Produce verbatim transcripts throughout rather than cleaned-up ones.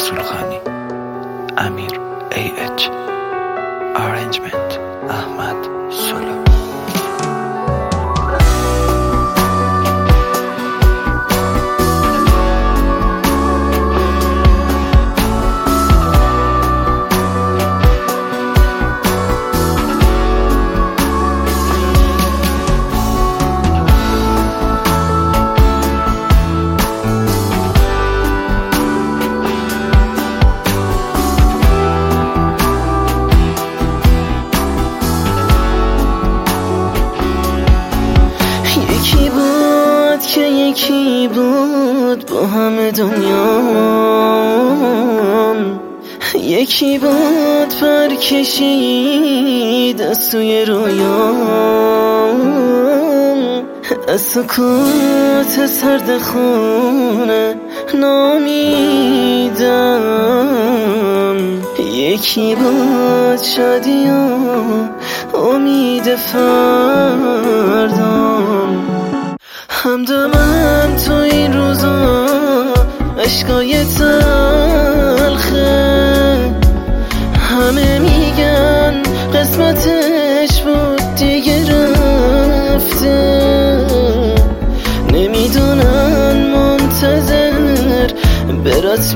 رسولخانی. امیر ای اچ. Arrangement احمد سلو. که یکی بود با همه دنیا، یکی بود پر کشید از توی رویام، از سکوت سرد خونه نامیدم، یکی بود شادی و امید فردام. حمد من تو این روزا عشقای تلخه، همه میگن قسمتش بود دیگه رفته، نمیدونن منتظر برات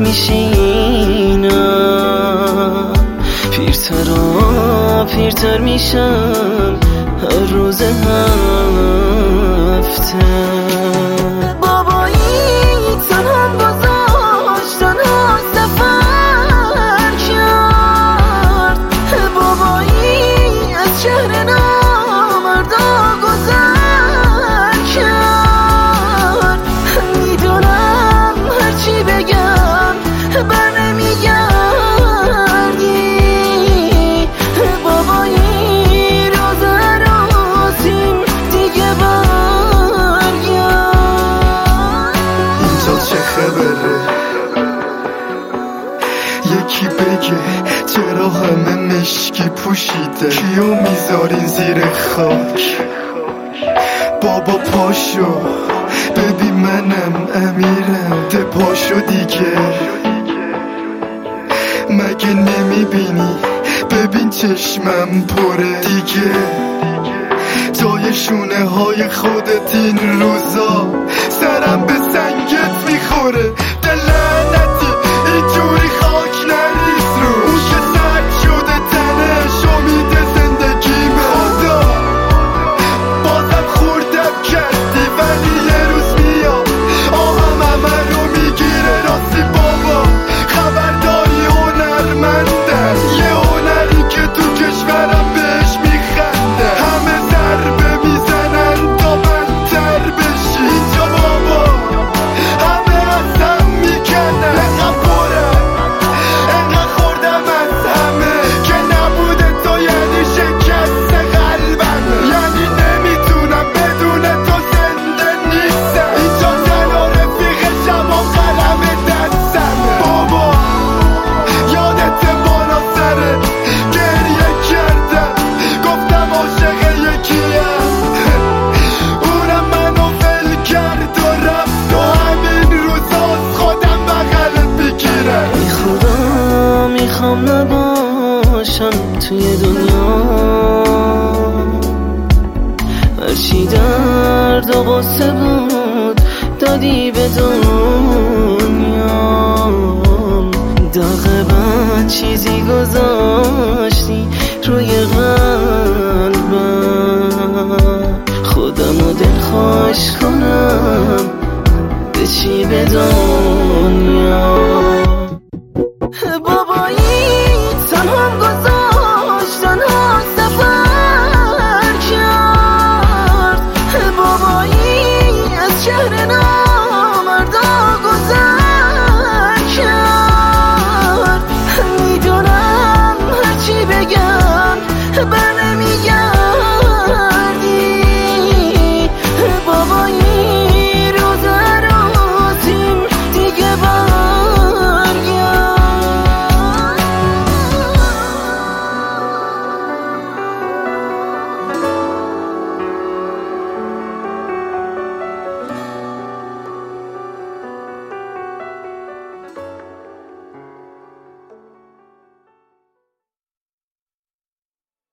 میشینم، پیرتر و پیرتر میشم هر روز هفته. بابایی تنها گذاشت، تنها سفر کرد، بابایی از شهر نامردا گذر کرد، میدونم هرچی بگم بر نمیگردی، بابایی یکی بگه چرا همه مشکی پوشیده، کیو میذارین زیر خاک؟ بابا پاشو ببین منم امیرم، ده پاشو دیگه، مگه نمیبینی؟ ببین چشمم پره دیگه، جای شونه های خودت این روزا سرم به سنگت میخوره. دلعنتی اینجوری خاک نریز رو، اون که سرد شده تنش امید زندگیمه. خدا بازم خوردم کردی، ولی یه روز میاد آهم همه رو میگیره. راستی بابا خبرداری هنرمندن، یه هنری که تو کشورم بهش میخنده، همه ضربه میزنن تا بدتر بشی. اینجا بابا همه ازم میکنن، انقدر پرم انقدر خوردم از همه که نبوده تو یعنی شکست قلبم، یعنی نمیتونم بدون تو زنده نیستم. اینجا زن و رفیقشم و قلم دستمه. بابا یادت بالا سرت گریه کردم، گفتم عاشق یکیم، اونم منو ول کرد و رفت و همین روزا از خودم بغلت بگیرم. ای خدا میخوام نباشم توی دنیا، هرچی درد و غصه بود دادی به دنیا، داغ بد چیزی گذاشتی روی قلبم، خودم رو دلخوش کنم به چی به دنیا.